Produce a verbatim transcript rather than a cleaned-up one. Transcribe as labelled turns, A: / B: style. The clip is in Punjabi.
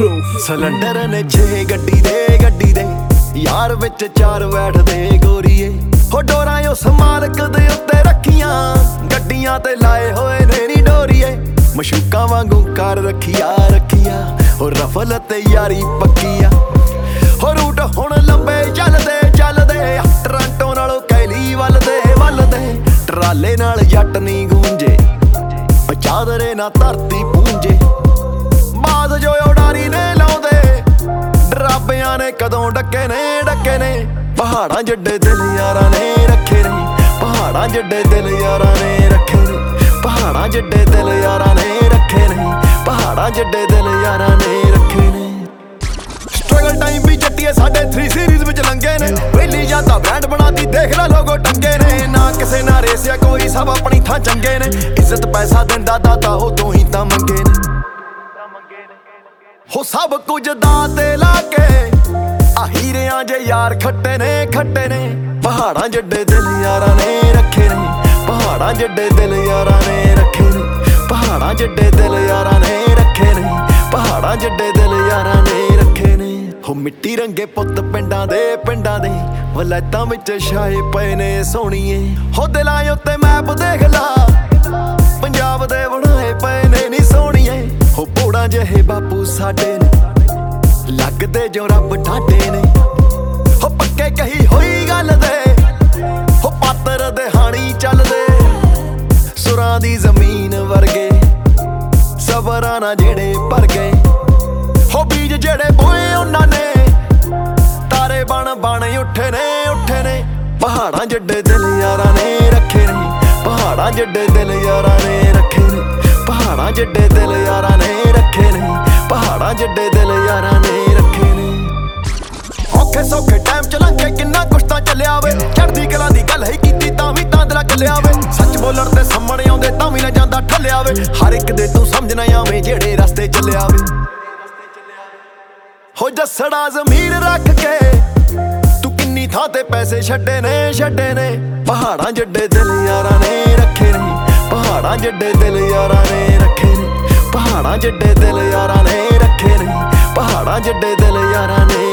A: proof
B: ਸਿਲੰਡਰ ਨੇ ਛੇ ਗੱਡੀ ਦੇ ਗੱਡੀ ਦੇ ਯਾਰ ਵਿੱਚ ਚਾਰ ਬੈਠਦੇ ਗੋਰੀਏ ਹੋ ਡੋਰਾਂ ਉਸ ਮਾਲਕ ਦੇ ਉੱਤੇ ਰੱਖੀਆਂ ਗੱਡੀਆਂ ਤੇ ਲਾਏ ਹੋਏ ਨੇ ਨੀ ਡੋਰੀਏ ਮਸ਼ੂਕਾਂ ਵਾਂਗੂ ਕਰ ਰੱਖਿਆ ਰੱਖਿਆ ਹੋ ਰਫਲ ਤੇ ਯਾਰੀ ਪੱਕੀਆ ਹੋ ਰੂਟ ਹੁਣ ਲੰਬੇ ਚੱਲਦੇ ਚੱਲਦੇ ਟਰਾਂਟੋ ਨਾਲੋਂ ਕੈਲੀ ਵੱਲ ਦੇ ਵੱਲ ਦੇ ਟਰਾਲੇ ਨਾਲ ਜੱਟ ਨੀ ਗੂੰਜੇ ਚਾਦਰੇ ਨਾ ਧਰਤੀ ਪੂੰਜੇ ਬਾਦ ਜੋ ਉਡਾਰੀ ਨੇ ਲਾਉਂਦੇ ਡਰਾਬਿਆਂ ਨੇ ਕਦੋਂ ਡੱਕੇ ਨੇ ਡੱਕੇ ਨੇ ਪਹਾੜਾਂ ਜੱਡੇ ਦਿਲ ਯਾਰਾਂ ਨੇ ਰੱਖੇ ਨੇ ਪਹਾੜਾਂ ਜੱਡੇ ਦਿਲ ਯਾਰਾਂ ਨੇ ਰੱਖੇ ਨੇ ਪਹਾੜਾਂ ਜੱਡੇ ਦਿਲ ਯਾਰਾਂ ਨੇ ਰੱਖੇ ਨੇ ਪਹਾੜਾਂ ਜੱਡੇ ਦਿਲ ਯਾਰਾਂ ਨੇ ਰੱਖੇ ਨੇ ਸਟਰਗਲ ਟਾਈਮ ਵੀ ਜੱਟੀਏ ਸਾਡੇ ਥ੍ਰੀ ਸੀਰੀਜ਼ ਵਿੱਚ ਲੰਗੇ ਨੇ ਪਹਿਲੀ ਜਾਂਦਾ ਬ੍ਰਾਂਡ ਬਣਾਤੀ ਦੇਖ ਲੈ ਲੋਗੋ ਟੰਗੇ ਨੇ ਨਾ ਕਿਸੇ ਨਾਲ ਰੇਸਿਆ ਕੋਈ ਸਭ ਆਪਣੀ ਥਾਂ ਚੰਗੇ ਨੇ ਇੱਜ਼ਤ ਪੈਸਾ ਦਿੰਦਾ ਦਾਤਾ ਉਹ ਤੋਂ ਹੀ ਤਾਂ ਮੰਗੇ ਨੇ ਹੋ ਸਭ ਕੁਝ ਦਾਅ ਤੇ ਲਾ ਕੇ ਆ ਹੀਰਿਆਂ ਜੇ ਯਾਰ ਖੱਟੇ ਨੇ ਖੱਟੇ ਨੇ ਪਹਾੜਾਂ ਜੱਡੇ ਦਿਲ ਯਾਰਾਂ ਨੇ ਰੱਖੇ ਨੇ ਪਹਾੜਾਂ ਜੱਡੇ ਦਿਲ ਯਾਰਾਂ ਨੇ ਰੱਖੇ ਨੇ ਪਹਾੜਾਂ ਜੱਡੇ ਦਿਲ ਯਾਰਾਂ ਨੇ ਰੱਖੇ ਨੇ ਪਹਾੜਾਂ ਜੱਡੇ ਦਿਲ ਯਾਰਾਂ ਨੇ ਰੱਖੇ ਨੇ ਹੋ ਮਿੱਟੀ ਰੰਗੇ ਪੁੱਤ ਪਿੰਡਾਂ ਦੇ ਪਿੰਡਾਂ ਦੇ ਵਲੈਤਾਂ ਵਿੱਚ ਛਾਏ ਪਏ ਨੇ ਸੋਹਣੀਏ ਹੋ ਦਿਲਾਂ ਉੱਤੇ ਮੈਪ ਦੇਖ ਲਾ ਪੰਜਾਬ ਦੇ ਬਣਾਏ ਪਏ ਨੇ ਨੀ ਸੋਹਣੀਏ ਹੋ ਪੋੜਾਂ ਜਿਹੇ ਬਾਪੂ ਸਾਡੇ ਨੇ ਲੱਗਦੇ ਜੋ ਰੱਬ ਢਾਡੇ ਨੇ ਹੋ ਪੱਕੇ ਕਹੀ ਹੋਈ ਗੱਲ ਦੇ ਹੋ ਪਾਤਰ ਦੇ ਹਾਣੀ ਚੱਲਦੇ ਸੁਰਾਂ ਦੀ ਜ਼ਮੀਨ ਵਰਗੇ ਸਬਰਾਂ ਨਾਲ ਜਿਹੜੇ ਭਰ ਗਏ ਹੋ ਬੀਜ ਜਿਹੜੇ ਬੋਏ ਉਹਨਾਂ ਨੇ ਤਾਰੇ ਬਣ ਬਣ ਉੱਠੇ ਨੇ ਉੱਠੇ ਨੇ ਪਹਾੜਾਂ ਜੱਡੇ ਦਿਲ ਯਾਰਾਂ ਨੇ ਰੱਖੇ ਨੇ ਪਹਾੜਾਂ ਜੱਡੇ ਦਿਲ ਯਾਰਾਂ ਨੇ ਰੱਖੇ ਨੇ ਪਹਾੜਾਂ ਜੱਡੇ ਦਿਲ ਯਾਰਾਂ ਨੇ ਰੱਖੇ ਨੇ ਪਹਾੜਾਂ ਜੱਡੇ ਦਿਲ ਯਾਰਾਂ ਨੇ ਰੱਖੇ ਨੇ ਔਖੇ ਸੌਖੇ ਟਾਈਮ ਚ ਲੰਘੇ ਕਿੰਨਾ ਕੁਛ ਤਾਂ ਚੱਲਿਆ ਵੇ ਚੜ੍ਹਦੀ ਕਲਾ ਦੀ ਗੱਲ ਹੀ ਕੀਤੀ ਤਾਂ ਵੀ ਤਾਂ ਦਿਲ ਕੱਲਿਆ ਵੇ ਸੱਚ ਬੋਲਣ ਤੇ ਸਾਹਮਣੇ ਆਉਂਦੇ ਤਾਂ ਵੀ ਨਾ ਜਾਂਦਾ ਠੱਲਿਆ ਵੇ ਹਰ ਇੱਕ ਦੇ ਤੂੰ ਸਮਝ ਨਾ ਆਵੇਂ ਜਿਹੜੇ ਰਸਤੇ ਚੱਲਿਆ ਵੇ ਹੋ ਜੱਸੜਾ ਜ਼ਮੀਰ ਰੱਖ ਕੇ ਤੂੰ ਕਿੰਨੀ ਥਾਂ ਤੇ ਪੈਸੇ ਛੱਡੇ ਨੇ ਛੱਡੇ ਨੇ ਪਹਾੜਾਂ ਜੱਡੇ ਦਿਲ ਯਾਰਾਂ ਨੇ ਰੱਖੇ ਨੇ ਪਹਾੜਾਂ ਜੱਡੇ ਦਿਲ ਯਾਰਾਂ ਨੇ ਰੱਖੇ ਨੇ ਪਹਾੜਾਂ ਜੱਡੇ ਦਿਲ ਯਾਰਾਂ ਨੇ ਰੱਖੇ ਨੇ ਪਹਾੜਾਂ ਜੱਡੇ ਦਿਲ ਯਾਰਾਂ ਨੇ